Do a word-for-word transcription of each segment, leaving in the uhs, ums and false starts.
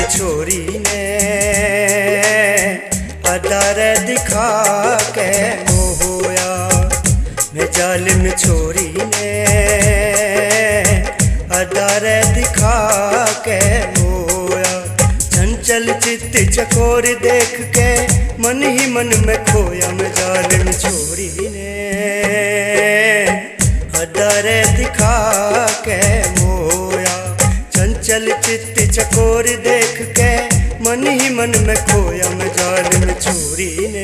छोरी ने अदर दिखा के मोहोया। मैं जालिम छोरी ने अदर दिखा के मोया। चंचल चित्त चकोर देख के मन ही मन में खोया। मैं जालिम छोरी ने अदर दिखा के मोया। चंचल चित्त चकोर देख के मन ही मन में खोया। मैं जालिम छोरी ने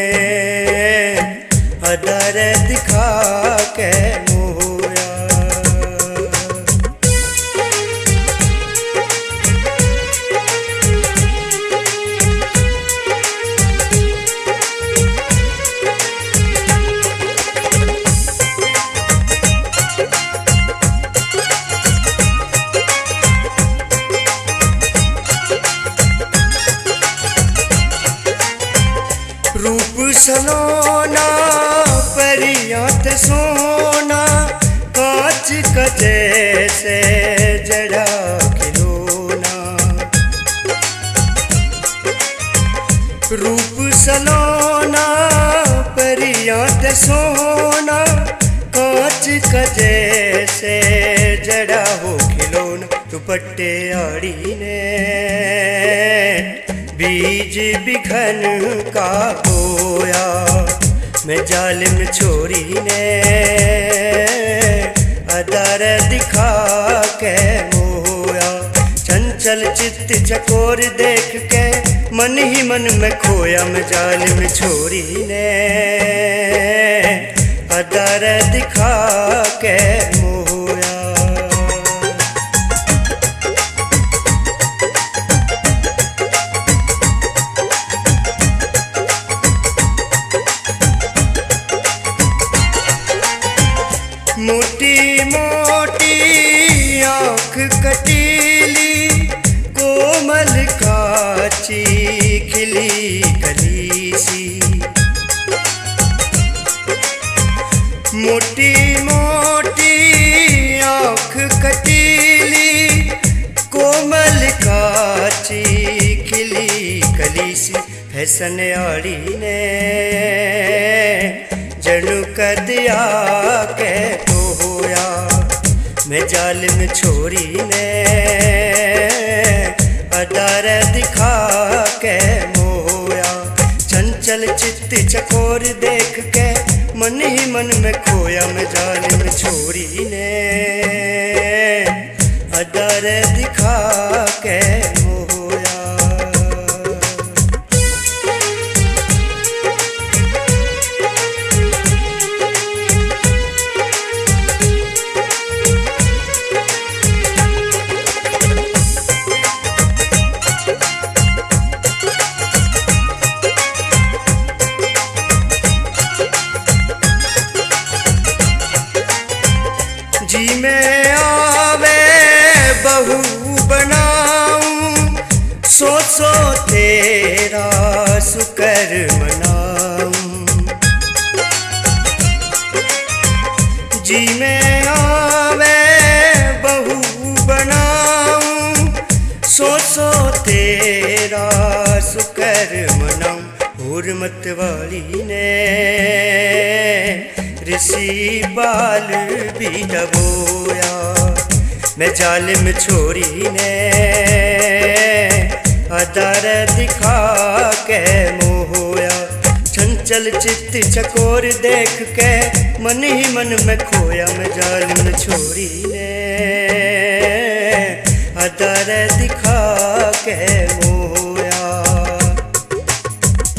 अदर दिखा के मोया। रूप सलोना परियां ते सोना कांच का जैसे जड़ा खिलौना। रूप सलोना परियां ते सोना कांच का जैसे जड़ा हो खिलौना। दुपट्टे आड़ी ने बीज बिखन का बोया। मैं जालिम छोरी ने अदर दिखा के मोया। चंचल चित्त चकोर देख के मन ही मन में खोया। मैं जालिम छोरी ने अदर दिखा के मोया। मोटी मोटी आँख कटीली कोमल काची खिली कली सी। मोटी मोटी आँख कटीली कोमल काची खिली कली सी। फैशन आड़ी ने जणु कदिया के तो होया। मैं जालिम छोरी ने अदर दिखा के मोया। चंचल चित्त चकोर देख के मन ही मन में खोया। मैं जालिम छोरी ने अदर दिखा के मोया। जी में आवे बहू बनाऊं सो सो तेरा शुकर मनाऊं। जी में आवे बहू बनाऊं सो सो तेरा शुकर मनाऊं। हुर्मत वाली ने ऋषि बाल भी डबोया। मैं जालिम छोरी ने अदर दिखा के मोया। चंचल चित्त चकोर देख के मन ही मन में खोया। मैं जालिम छोरी ने अदर